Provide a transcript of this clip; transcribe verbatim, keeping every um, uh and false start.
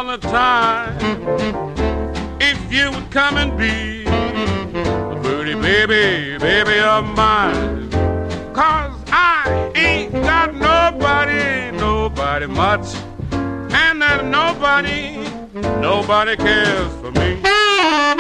the time. If you would come and be a pretty baby, baby of mine. 'Cause I ain't got nobody, nobody much. And that nobody, nobody cares for me.